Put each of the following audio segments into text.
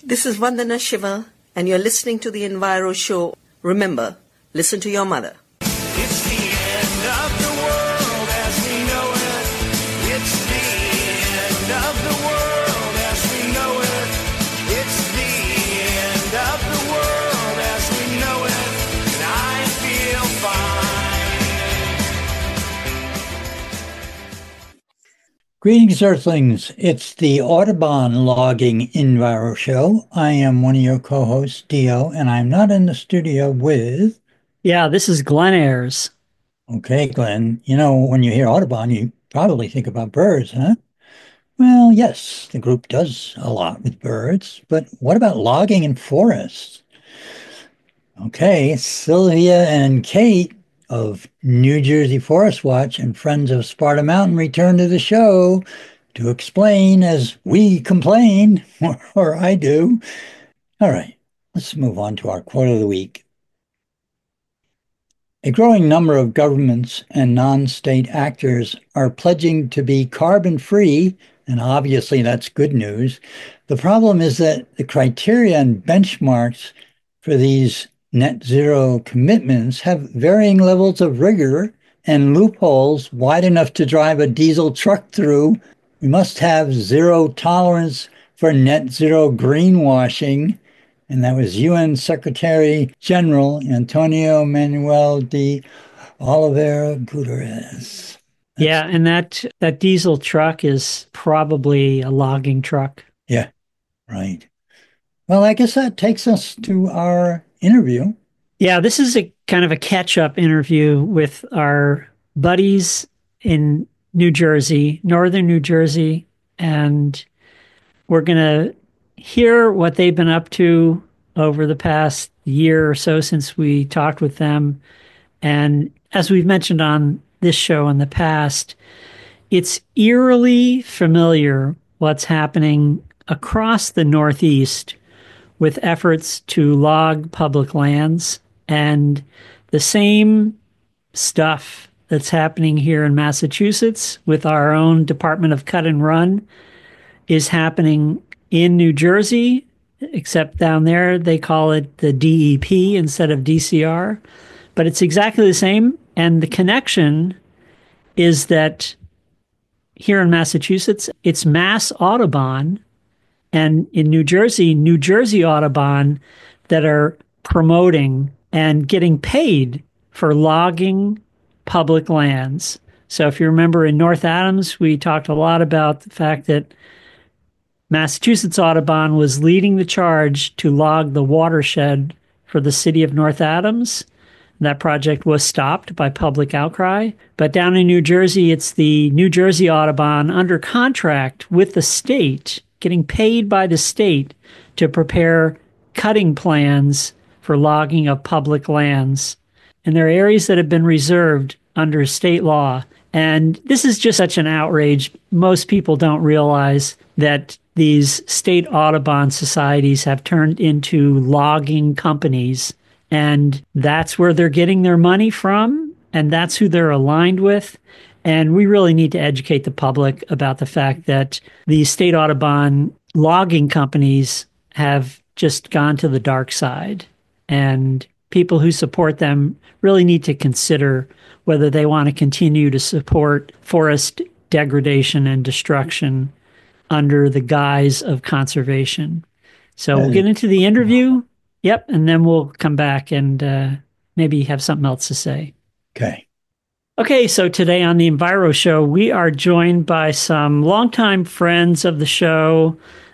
This is Vandana Shiva, and you're listening to the Enviro Show. Remember, listen to your mother. It's the end of the world as we know it. It's the end of the world as we know it. It's the end of the world as we know it. And I feel fine. Greetings, Earthlings. It's the Audubon Logging Enviro Show. I am one of your co-hosts, Dio, and I'm not in the studio with... Yeah, this is Glenn Ayers. Okay, Glenn. You know, when you hear Audubon, you probably think about birds, huh? Well, yes, the group does a lot with birds, but what about logging in forests? Okay, Sylvia and Kate of New Jersey Forest Watch and Friends of Sparta Mountain return to the show to explain as we complain, or I do. All right, let's move on to our quote of the week. A growing number of governments and non-state actors are pledging to be carbon-free, and obviously that's good news. The problem is that the criteria and benchmarks for these net zero commitments have varying levels of rigor and loopholes wide enough to drive a diesel truck through. We must have zero tolerance for net zero greenwashing. And that was UN Secretary General Antonio Manuel de Oliveira Gutierrez. Yeah, and that diesel truck is probably a logging truck. Yeah, right. Well, I guess that takes us to our interview. Yeah, this is a kind of a catch-up interview with our buddies in New Jersey, northern New Jersey, and we're going to hear what they've been up to over the past year or so since we talked with them. And as we've mentioned on this show in the past, it's eerily familiar what's happening across the Northeast with efforts to log public lands, and the same stuff that's happening here in Massachusetts with our own Department of Cut and Run is happening in New Jersey, except down there they call it the DEP instead of DCR. But it's exactly the same, and the connection is that here in Massachusetts, it's Mass Audubon, and in New Jersey Audubon that are promoting and getting paid for logging public lands. So if you remember in North Adams, we talked a lot about the fact that Massachusetts Audubon was leading the charge to log the watershed for the city of North Adams. That project was stopped by public outcry. But down in New Jersey, it's the New Jersey Audubon under contract with the state, getting paid by the state to prepare cutting plans for logging of public lands. And there are areas that have been reserved under state law. And this is just such an outrage. Most people don't realize that these state Audubon societies have turned into logging companies. And that's where they're getting their money from. And that's who they're aligned with. And we really need to educate the public about the fact that the state Audubon logging companies have just gone to the dark side. And people who support them really need to consider whether they want to continue to support forest degradation and destruction under the guise of conservation. So we'll get into the interview. Yep. And then we'll come back and maybe have something else to say. Okay. Okay, so today on the Enviro Show, we are joined by some longtime friends of the show,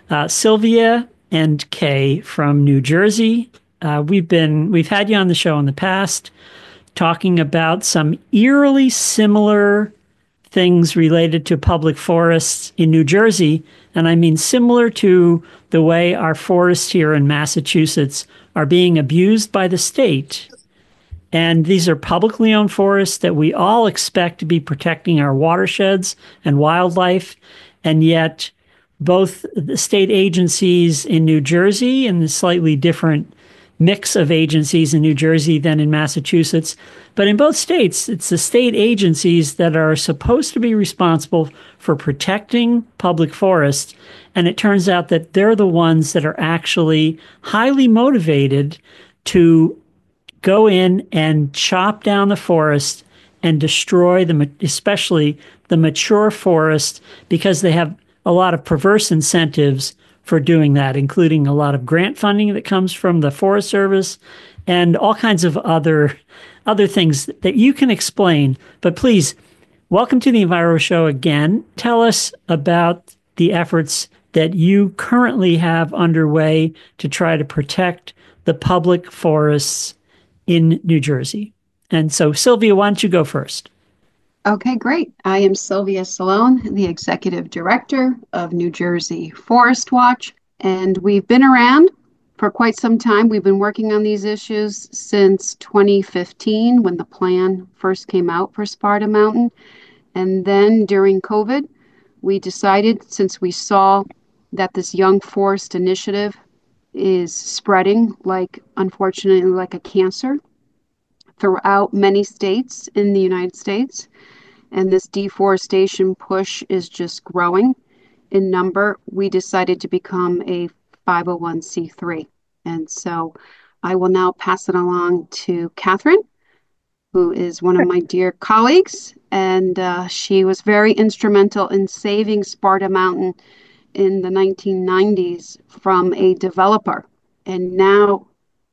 Sylvia and Kay from New Jersey. We've had you on the show in the past talking about some eerily similar things related to public forests in New Jersey, and I mean similar to the way our forests here in Massachusetts are being abused by the state. And these are publicly owned forests that we all expect to be protecting our watersheds and wildlife. And yet both the state agencies in New Jersey and the slightly different mix of agencies in New Jersey than in Massachusetts. But in both states, it's the state agencies that are supposed to be responsible for protecting public forests. And it turns out that they're the ones that are actually highly motivated to go in and chop down the forest and destroy especially the mature forest, because they have a lot of perverse incentives for doing that, including a lot of grant funding that comes from the Forest Service and all kinds of other things that you can explain. But please, welcome to the Enviro Show again. Tell us about the efforts that you currently have underway to try to protect the public forests in New Jersey. And so, Sylvia, why don't you go first? Okay, great. I am Sylvia Salone, the Executive Director of New Jersey Forest Watch, and we've been around for quite some time. We've been working on these issues since 2015 when the plan first came out for Sparta Mountain. And then during COVID, we decided, since we saw that this Young Forest Initiative is spreading unfortunately, like a cancer throughout many states in the United States, and this deforestation push is just growing in number, we decided to become a 501c3. And so I will now pass it along to Catherine, who is one of my dear colleagues, and she was very instrumental in saving Sparta Mountain in the 1990s from a developer. And now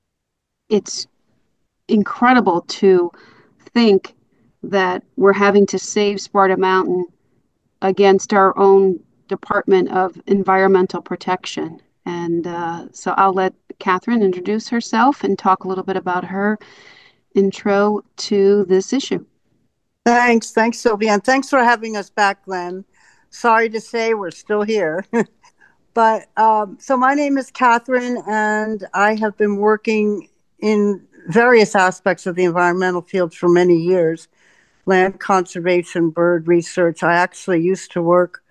it's incredible to think that we're having to save Sparta Mountain against our own Department of Environmental Protection. And so I'll let Catherine introduce herself and talk a little bit about her intro to this issue. Thanks, Sylvia, and thanks for having us back, Glenn. Sorry to say we're still here. But so my name is Catherine, and I have been working in various aspects of the environmental field for many years. Land conservation, bird research. I actually used to work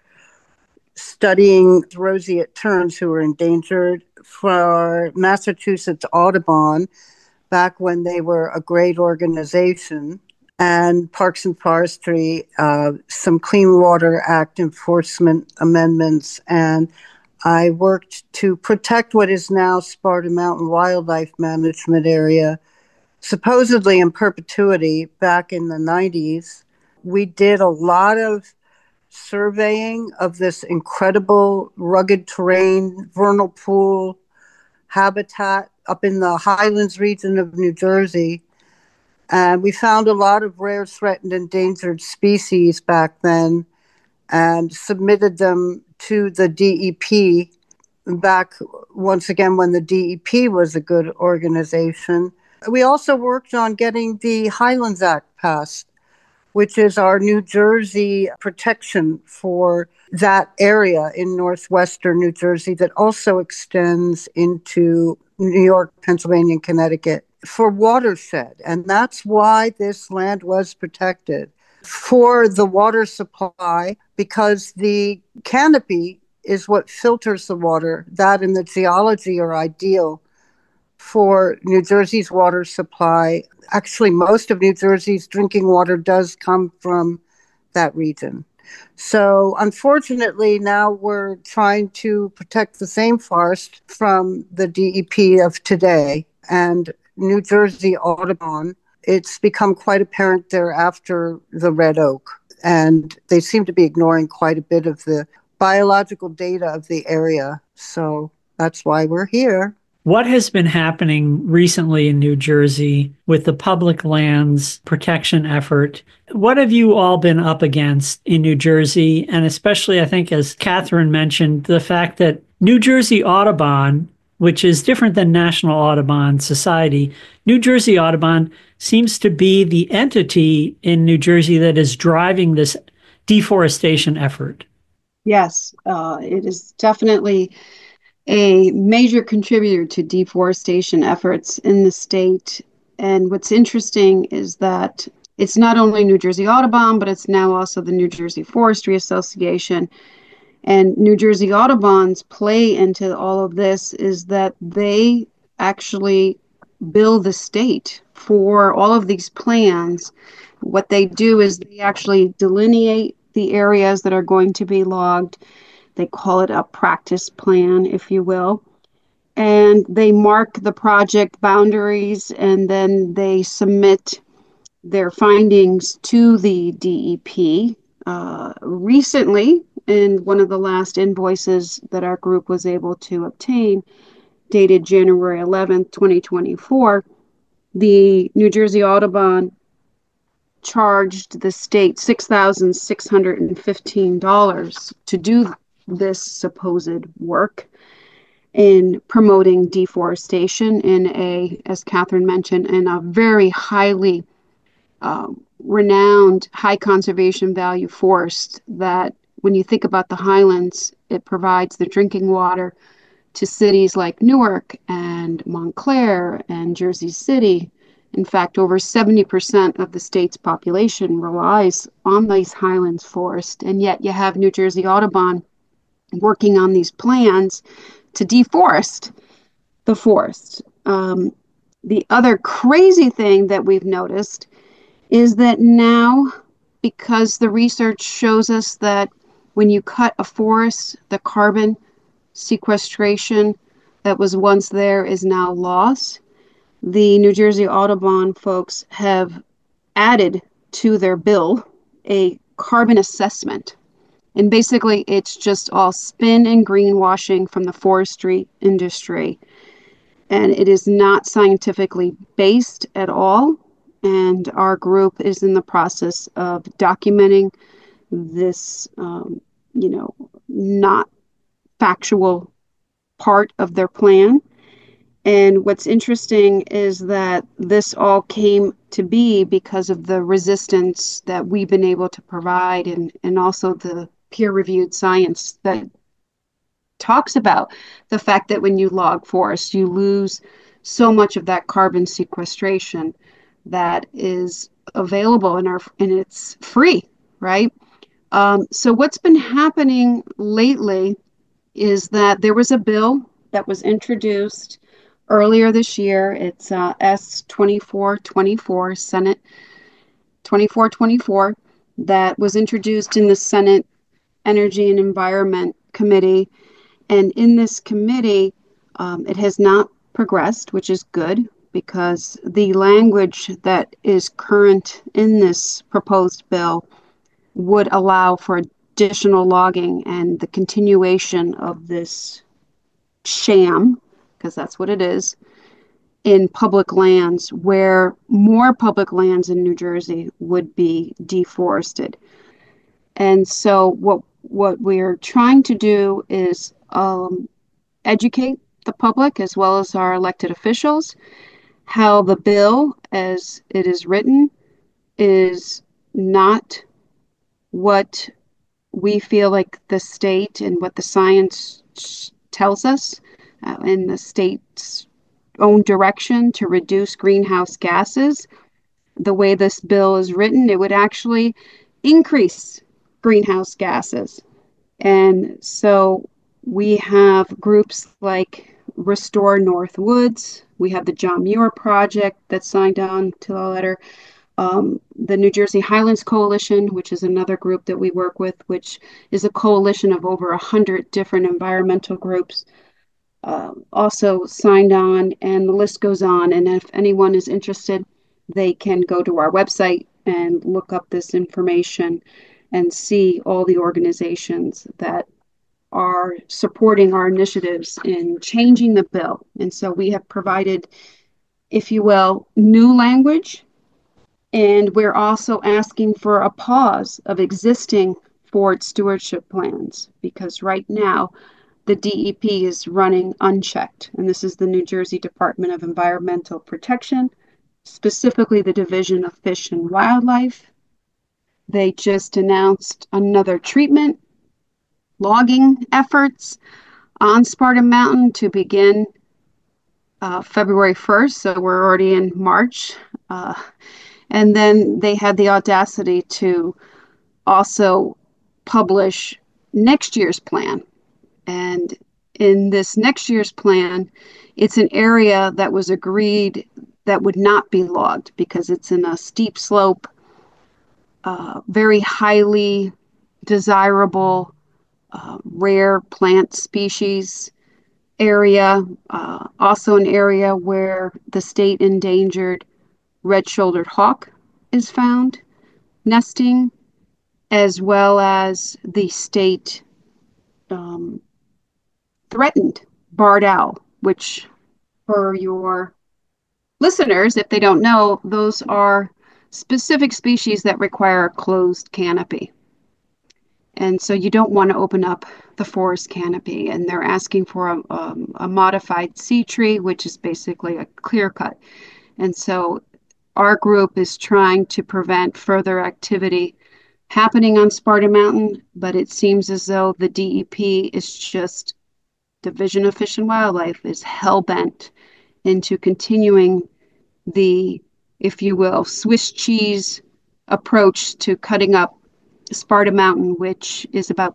studying roseate terns who were endangered for Massachusetts Audubon back when they were a great organization, and Parks and Forestry, some Clean Water Act enforcement amendments, and I worked to protect what is now Sparta Mountain Wildlife Management Area, supposedly in perpetuity back in the 90s. We did a lot of surveying of this incredible rugged terrain, vernal pool habitat up in the Highlands region of New Jersey. And we found a lot of rare, threatened, endangered species back then and submitted them to the DEP back once again when the DEP was a good organization. We also worked on getting the Highlands Act passed, which is our New Jersey protection for that area in northwestern New Jersey that also extends into New York, Pennsylvania, and Connecticut for watershed. And that's why this land was protected, for the water supply, because the canopy is what filters the water. That and the geology are ideal for New Jersey's water supply. Actually, most of New Jersey's drinking water does come from that region. So unfortunately, now we're trying to protect the same forest from the DEP of today. And New Jersey Audubon, it's become quite apparent they're after the red oak. And they seem to be ignoring quite a bit of the biological data of the area. So that's why we're here. What has been happening recently in New Jersey with the public lands protection effort? What have you all been up against in New Jersey? And especially, I think, as Catherine mentioned, the fact that New Jersey Audubon, which is different than National Audubon Society, New Jersey Audubon seems to be the entity in New Jersey that is driving this deforestation effort. Yes, it is definitely a major contributor to deforestation efforts in the state. And what's interesting is that it's not only New Jersey Audubon, but it's now also the New Jersey Forestry Association. And New Jersey Audubon's play into all of this is that they actually bill the state for all of these plans. What they do is they actually delineate the areas that are going to be logged. They call it a practice plan, if you will. And they mark the project boundaries, and then they submit their findings to the DEP. Recently, in one of the last invoices that our group was able to obtain, dated January 11th, 2024, the New Jersey Audubon charged the state $6,615 to do this supposed work in promoting deforestation in a, as Catherine mentioned, in a very highly renowned, high conservation value forest that, when you think about the highlands, it provides the drinking water to cities like Newark and Montclair and Jersey City. In fact, over 70% of the state's population relies on these highlands forest, and yet you have New Jersey Audubon working on these plans to deforest the forest. The other crazy thing that we've noticed is that now, because the research shows us that when you cut a forest, the carbon sequestration that was once there is now lost, the New Jersey Audubon folks have added to their bill a carbon assessment. And basically, it's just all spin and greenwashing from the forestry industry. And it is not scientifically based at all. And our group is in the process of documenting this, not factual part of their plan. And what's interesting is that this all came to be because of the resistance that we've been able to provide, and also the peer-reviewed science that talks about the fact that when you log forests, you lose so much of that carbon sequestration that is available and it's free, right? So what's been happening lately is that there was a bill that was introduced earlier this year. It's S-2424, Senate 2424, that was introduced in the Senate Energy and Environment Committee. And in this committee, it has not progressed, which is good, because the language that is current in this proposed bill would allow for additional logging and the continuation of this sham, because that's what it is, in public lands, where more public lands in New Jersey would be deforested. And so what we're trying to do is educate the public as well as our elected officials how the bill as it is written is not what we feel like the state and what the science tells us in the state's own direction to reduce greenhouse gases. The way this bill is written, it would actually increase greenhouse gases. And so we have groups like Restore North Woods. We have the John Muir Project that signed on to the letter. The New Jersey Highlands Coalition, which is another group that we work with, which is a coalition of over 100 different environmental groups, also signed on, and the list goes on. And if anyone is interested, they can go to our website and look up this information and see all the organizations that are supporting our initiatives in changing the bill. And so we have provided, if you will, new language, and we're also asking for a pause of existing forest stewardship plans, because right now the DEP is running unchecked, and this is the New Jersey Department of Environmental Protection, specifically the Division of Fish and Wildlife. They just announced another treatment logging efforts on Spartan Mountain to begin February 1st, so we're already in March. And then they had the audacity to also publish next year's plan. And in this next year's plan, it's an area that was agreed that would not be logged because it's in a steep slope, very highly desirable, rare plant species area, also an area where the state endangered red-shouldered hawk is found nesting, as well as the state threatened barred owl, which for your listeners, if they don't know, those are specific species that require a closed canopy. And so you don't want to open up the forest canopy. And they're asking for a modified C tree, which is basically a clear cut. And so our group is trying to prevent further activity happening on Sparta Mountain, but it seems as though the DEP is just, Division of Fish and Wildlife is hell-bent into continuing the, if you will, Swiss cheese approach to cutting up Sparta Mountain, which is about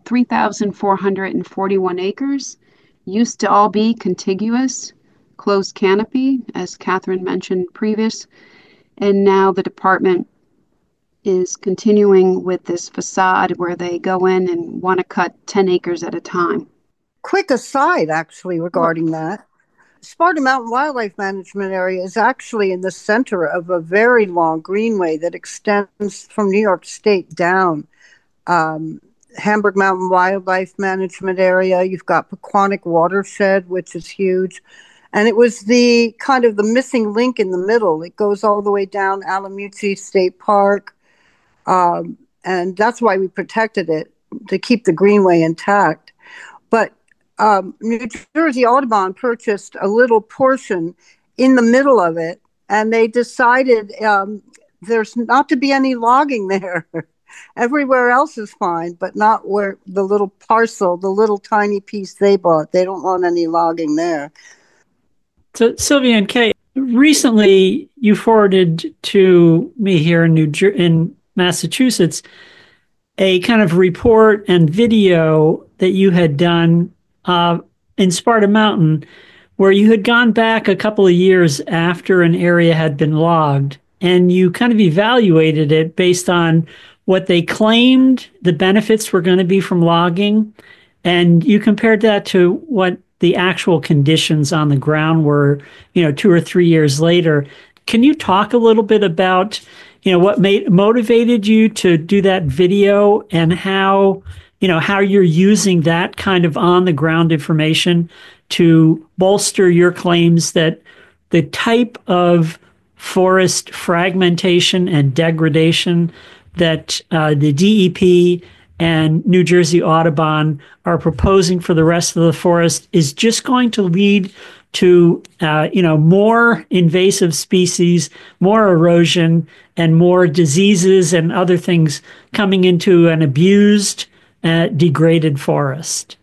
3,441 acres, used to all be contiguous, closed canopy, as Catherine mentioned previous. And now the department is continuing with this facade where they go in and want to cut 10 acres at a time. Quick aside, actually, regarding that. Sparta Mountain Wildlife Management Area is actually in the center of a very long greenway that extends from New York State down. Hamburg Mountain Wildlife Management Area, you've got Pequannock Watershed, which is huge. And it was the kind of the missing link in the middle. It goes all the way down Alamucci State Park. And that's why we protected it, to keep the greenway intact. But New Jersey Audubon purchased a little portion in the middle of it, and they decided there's not to be any logging there. Everywhere else is fine, but not where the little parcel, the little tiny piece they bought. They don't want any logging there. So, Sylvia and Kay, recently you forwarded to me here in Massachusetts a kind of report and video that you had done in Sparta Mountain, where you had gone back a couple of years after an area had been logged, and you kind of evaluated it based on what they claimed the benefits were going to be from logging, and you compared that to what the actual conditions on the ground were, 2 or 3 years later. Can you talk a little bit about, what motivated you to do that video, and how you're using that kind of on the ground information to bolster your claims that the type of forest fragmentation and degradation that the DEP and New Jersey Audubon are proposing for the rest of the forest is just going to lead to more invasive species, more erosion, and more diseases and other things coming into an abused, degraded forest.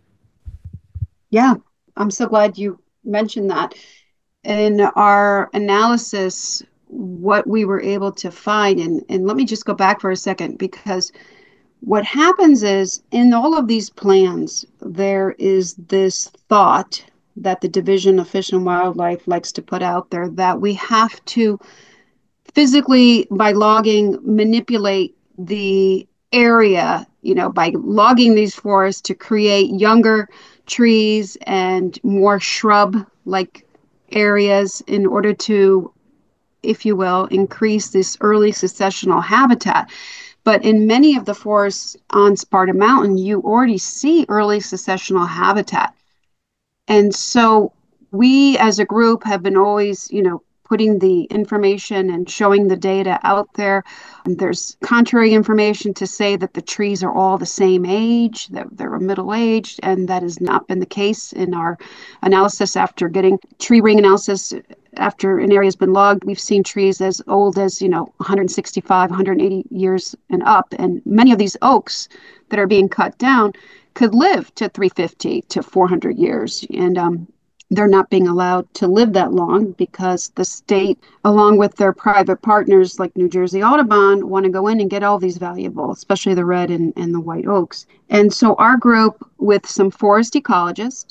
Yeah, I'm so glad you mentioned that. In our analysis, what we were able to find, and let me just go back for a second, because what happens is in all of these plans, there is this thought that the Division of Fish and Wildlife likes to put out there that we have to physically, by logging, manipulate the area, by logging these forests to create younger trees and more shrub-like areas in order to, if you will, increase this early successional habitat. But in many of the forests on Sparta Mountain, you already see early successional habitat. And so we as a group have been always, putting the information and showing the data out there. And there's contrary information to say that the trees are all the same age, that they're middle-aged, and that has not been the case in our analysis after getting tree ring analysis. After an area has been logged, we've seen trees as old as, 165, 180 years and up. And many of these oaks that are being cut down could live to 350 to 400 years. And they're not being allowed to live that long because the state, along with their private partners like New Jersey Audubon, want to go in and get all these valuable, especially the red and the white oaks. And so our group, with some forest ecologists,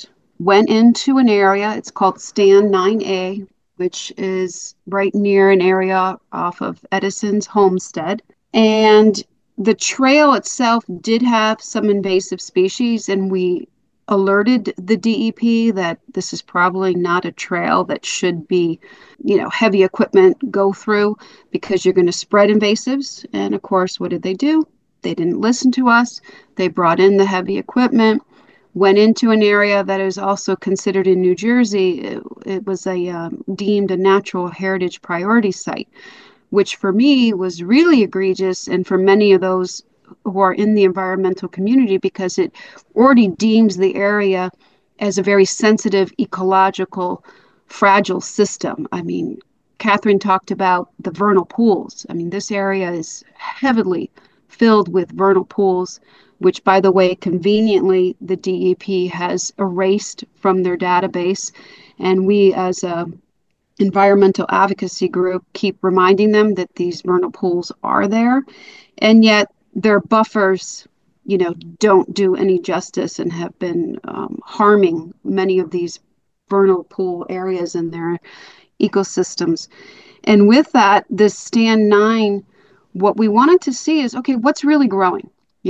went into an area, it's called Stand 9A, which is right near an area off of Edison's Homestead. And the trail itself did have some invasive species, and we alerted the DEP that this is probably not a trail that should be, heavy equipment go through because you're going to spread invasives. And of course, what did they do? They didn't listen to us. They brought in the heavy equipment, went into an area that is also considered in New Jersey. It was deemed a natural heritage priority site, which for me was really egregious, and for many of those who are in the environmental community, because it already deems the area as a very sensitive, ecological, fragile system. I mean, Catherine talked about the vernal pools. I mean, this area is heavily filled with vernal pools, which, by the way, conveniently, the DEP has erased from their database. And we, as a environmental advocacy group, keep reminding them that these vernal pools are there. And yet their buffers, don't do any justice and have been harming many of these vernal pool areas and their ecosystems. And with that, this Stand 9, what we wanted to see is, okay, what's really growing?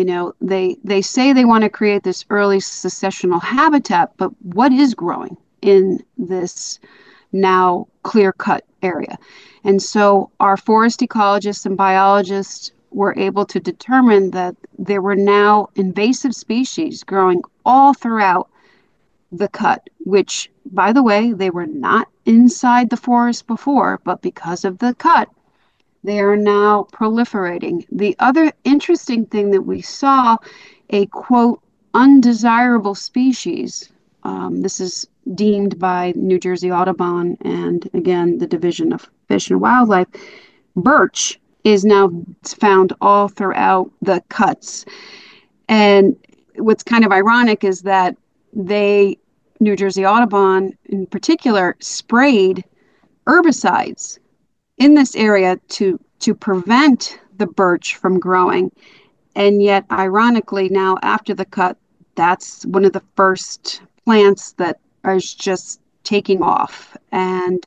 They say they want to create this early successional habitat, but what is growing in this now clear-cut area? And so our forest ecologists and biologists were able to determine that there were now invasive species growing all throughout the cut, which, by the way, they were not inside the forest before, but because of the cut, they are now proliferating. The other interesting thing that we saw, a quote, undesirable species, this is deemed by New Jersey Audubon and, again, the Division of Fish and Wildlife, birch is now found all throughout the cuts. And what's kind of ironic is that New Jersey Audubon in particular, sprayed herbicides in this area to prevent the birch from growing. And yet, ironically, now after the cut, that's one of the first plants that is just taking off. And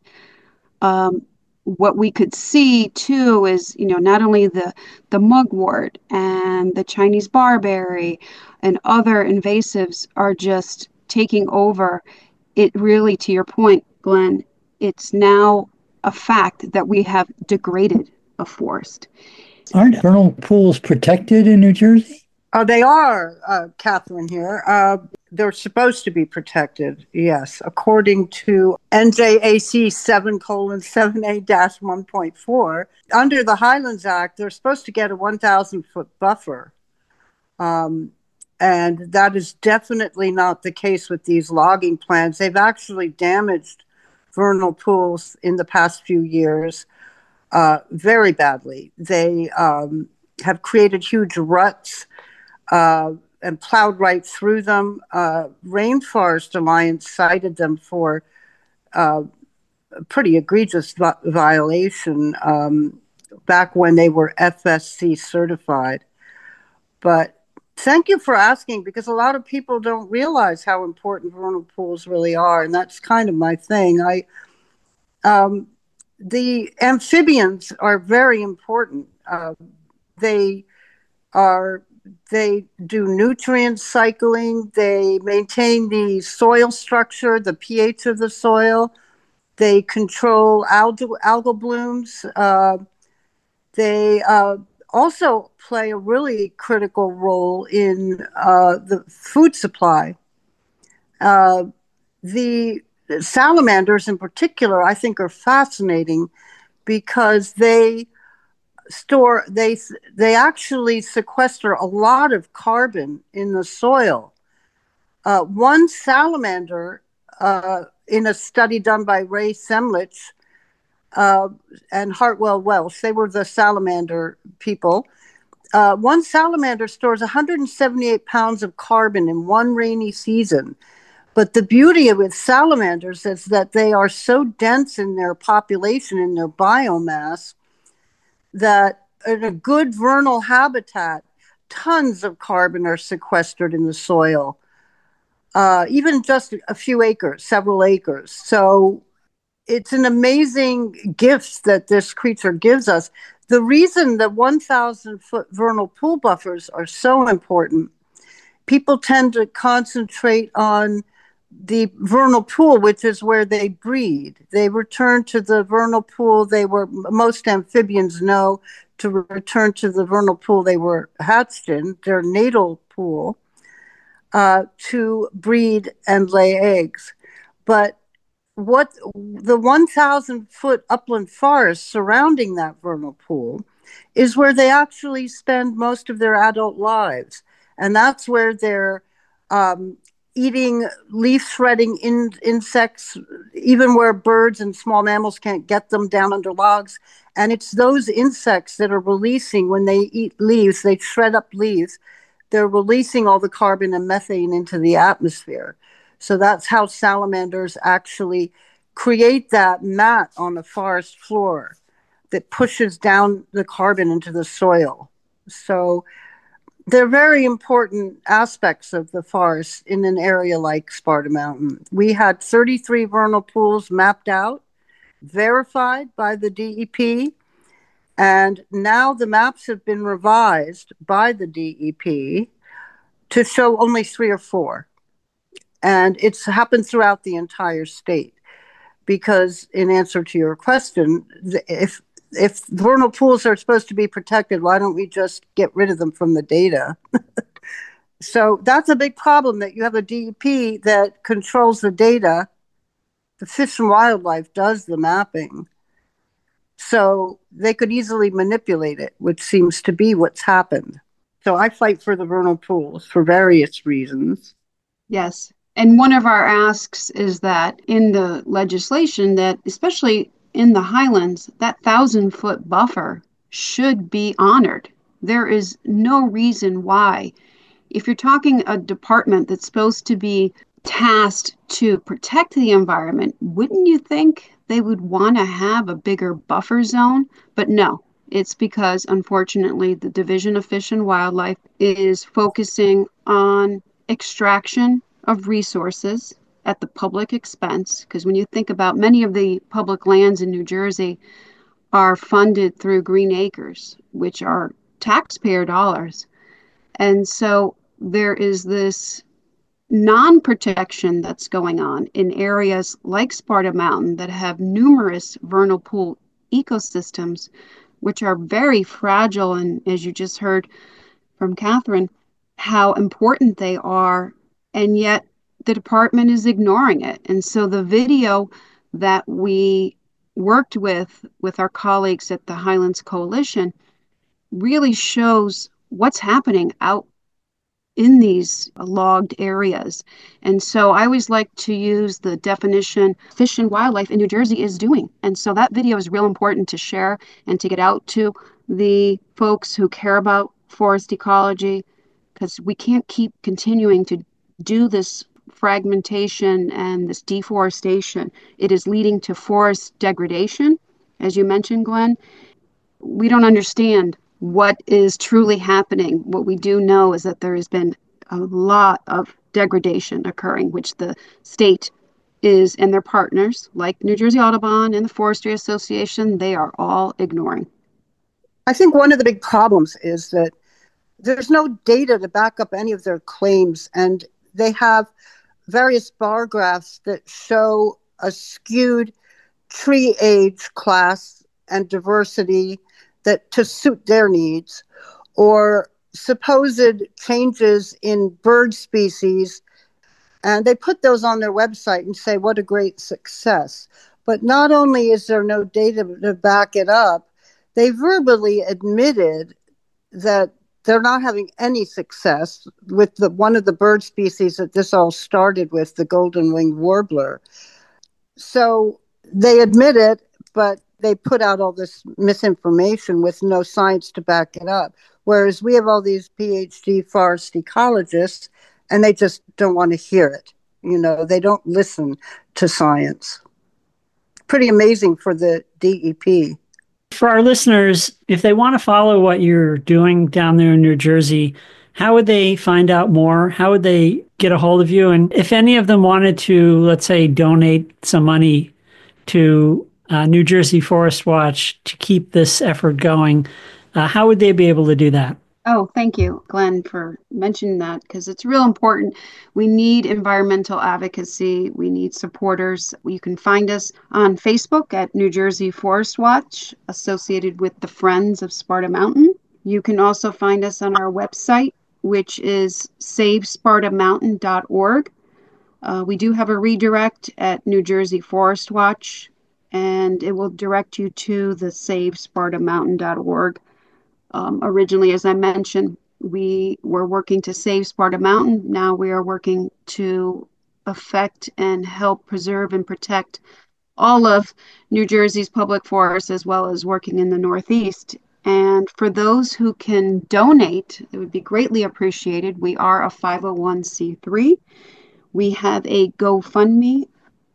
what we could see too is, not only the mugwort and the Chinese barberry and other invasives are just taking over. It really, to your point, Glenn, it's now a fact that we have degraded a forest. Aren't vernal pools protected in New Jersey? They are, Catherine here. They're supposed to be protected, yes. According to NJAC 7:7A-1.4, under the Highlands Act, they're supposed to get a 1,000-foot buffer. And that is definitely not the case with these logging plans. They've actually damaged vernal pools in the past few years very badly. They have created huge ruts and plowed right through them. Rainforest Alliance cited them for a pretty egregious violation back when they were FSC certified. But thank you for asking, because a lot of people don't realize how important vernal pools really are, and that's kind of my thing. The amphibians are very important. They do nutrient cycling. They maintain the soil structure, the pH of the soil. They control algal blooms. They also play a really critical role in the food supply. The salamanders in particular, I think, are fascinating because they actually sequester a lot of carbon in the soil. One salamander, in a study done by Ray Semlich and Hartwell Welsh, they were the salamander people. One salamander stores 178 pounds of carbon in one rainy season. But the beauty with salamanders is that they are so dense in their population, in their biomass, that in a good vernal habitat, tons of carbon are sequestered in the soil. even just a few acres, several acres. So it's an amazing gift that this creature gives us. The reason the 1,000-foot vernal pool buffers are so important, people tend to concentrate on the vernal pool, which is where they breed. They return to the vernal pool. Most amphibians know to return to the vernal pool they were hatched in, their natal pool, to breed and lay eggs. But what the 1,000-foot upland forest surrounding that vernal pool is where they actually spend most of their adult lives. And that's where they're eating leaf-shredding insects, even where birds and small mammals can't get them down under logs. And it's those insects that are releasing, when they eat leaves, they shred up leaves, they're releasing all the carbon and methane into the atmosphere. So that's how salamanders actually create that mat on the forest floor that pushes down the carbon into the soil. So they're very important aspects of the forest in an area like Sparta Mountain. We had 33 vernal pools mapped out, verified by the DEP, and now the maps have been revised by the DEP to show only 3 or 4. And it's happened throughout the entire state. Because in answer to your question, if vernal pools are supposed to be protected, why don't we just get rid of them from the data? So that's a big problem, that you have a DEP that controls the data. The Fish and Wildlife does the mapping. So they could easily manipulate it, which seems to be what's happened. So I fight for the vernal pools for various reasons. Yes. And one of our asks is that in the legislation, that especially in the highlands, that 1,000-foot buffer should be honored. There is no reason why. If you're talking a department that's supposed to be tasked to protect the environment, wouldn't you think they would want to have a bigger buffer zone? But no, it's because, unfortunately, the Division of Fish and Wildlife is focusing on extraction of resources at the public expense. Because when you think about, many of the public lands in New Jersey are funded through Green Acres, which are taxpayer dollars. And so there is this non-protection that's going on in areas like Sparta Mountain that have numerous vernal pool ecosystems, which are very fragile. And as you just heard from Catherine, how important they are, and yet the department is ignoring it. And so the video that we worked with our colleagues at the Highlands Coalition really shows what's happening out in these logged areas. And so I always like to use the definition Fish and Wildlife in New Jersey is doing. And so that video is real important to share and to get out to the folks who care about forest ecology, because we can't keep continuing to do this fragmentation and this deforestation. It is leading to forest degradation, as you mentioned, Glenn. We don't understand what is truly happening. What we do know is that there has been a lot of degradation occurring, which the state is, and their partners like New Jersey Audubon and the Forestry Association, they are all ignoring. I think one of the big problems is that there's no data to back up any of their claims, and they have various bar graphs that show a skewed tree age class and diversity that to suit their needs, or supposed changes in bird species. And they put those on their website and say, what a great success. But not only is there no data to back it up, they verbally admitted that they're not having any success with one of the bird species that this all started with, the golden-winged warbler. So they admit it, but they put out all this misinformation with no science to back it up. Whereas we have all these PhD forest ecologists, and they just don't want to hear it. You know, they don't listen to science. Pretty amazing for the DEP. For our listeners, if they want to follow what you're doing down there in New Jersey, how would they find out more? How would they get a hold of you? And if any of them wanted to, let's say, donate some money to New Jersey Forest Watch to keep this effort going, how would they be able to do that? Oh, thank you, Glenn, for mentioning that because it's real important. We need environmental advocacy. We need supporters. You can find us on Facebook at New Jersey Forest Watch, associated with the Friends of Sparta Mountain. You can also find us on our website, which is savespartamountain.org. We do have a redirect at New Jersey Forest Watch, and it will direct you to the savespartamountain.org. Originally, as I mentioned, we were working to save Sparta Mountain. Now we are working to affect and help preserve and protect all of New Jersey's public forests, as well as working in the Northeast. And for those who can donate, it would be greatly appreciated. We are a 501c3. We have a GoFundMe,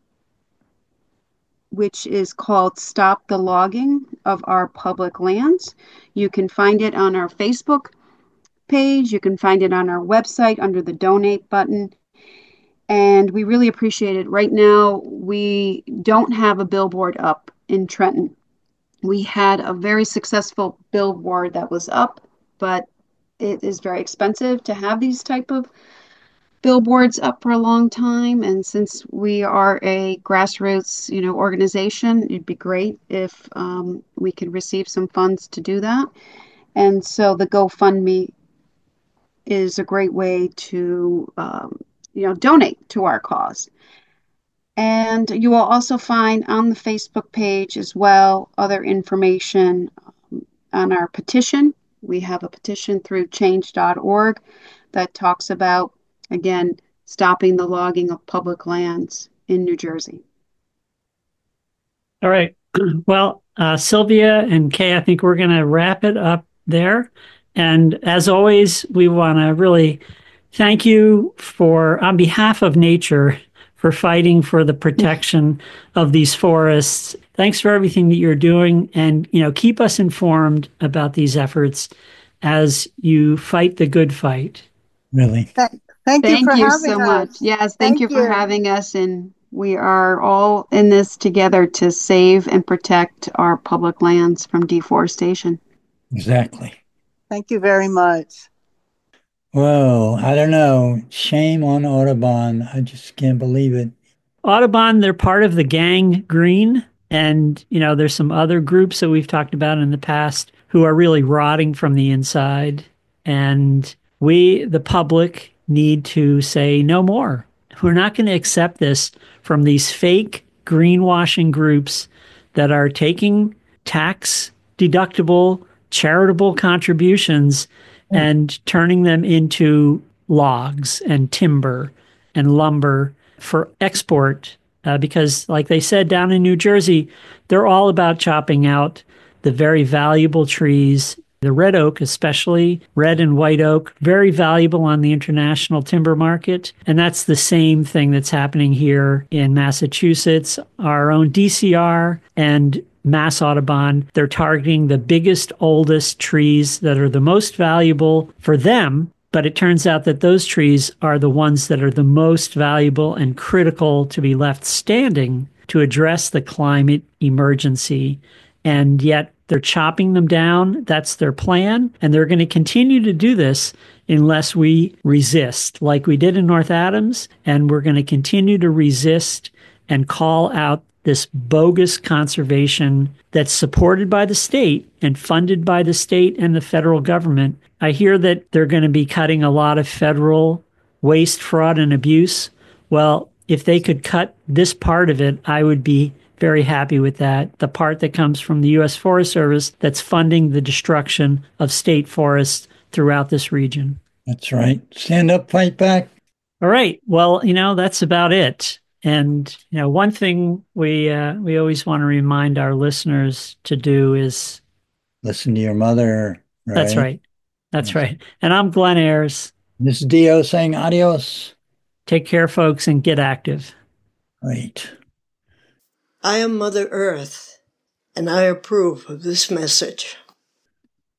which is called Stop the Logging of Our Public Lands. You can find it on our Facebook page. You can find it on our website under the donate button. And we really appreciate it. Right now, we don't have a billboard up in Trenton. We had a very successful billboard that was up, but it is very expensive to have these type of billboards up for a long time. And since we are a grassroots, organization, it'd be great if we could receive some funds to do that. And so the GoFundMe is a great way to, donate to our cause. And you will also find on the Facebook page as well other information on our petition. We have a petition through change.org that talks about, again, stopping the logging of public lands in New Jersey. All right. Well, Sylvia and Kay, I think we're going to wrap it up there. And as always, we want to really thank you on behalf of nature, for fighting for the protection of these forests. Thanks for everything that you're doing, and keep us informed about these efforts as you fight the good fight. Really. Thank you for having so us. much. Yes, thank you for having us, and we are all in this together to save and protect our public lands from deforestation. Exactly. Thank you very much. Whoa, I don't know. Shame on Audubon. I just can't believe it. Audubon, they're part of the Gang Green. And, there's some other groups that we've talked about in the past who are really rotting from the inside. And we, the public, need to say no more. We're not going to accept this from these fake greenwashing groups that are taking tax deductible charitable contributions and turning them into logs and timber and lumber for export. Because like they said down in New Jersey, they're all about chopping out the very valuable trees, the red oak, especially red and white oak, very valuable on the international timber market. And that's the same thing that's happening here in Massachusetts. Our own DCR and Mass Audubon, they're targeting the biggest, oldest trees that are the most valuable for them. But it turns out that those trees are the ones that are the most valuable and critical to be left standing to address the climate emergency. And yet they're chopping them down. That's their plan. And they're going to continue to do this unless we resist, like we did in North Adams. And we're going to continue to resist and call out this bogus conservation that's supported by the state and funded by the state and the federal government. I hear that they're going to be cutting a lot of federal waste, fraud, and abuse. Well, if they could cut this part of it, I would be very happy with that. The part that comes from the U.S. Forest Service that's funding the destruction of state forests throughout this region. That's right. Stand up, fight back. All right. Well, that's about it. And, one thing we always want to remind our listeners to do is listen to your mother. Right? That's right. That's right. And I'm Glenn Ayers. This is Dio saying adios. Take care, folks, and get active. Right. I am Mother Earth, and I approve of this message.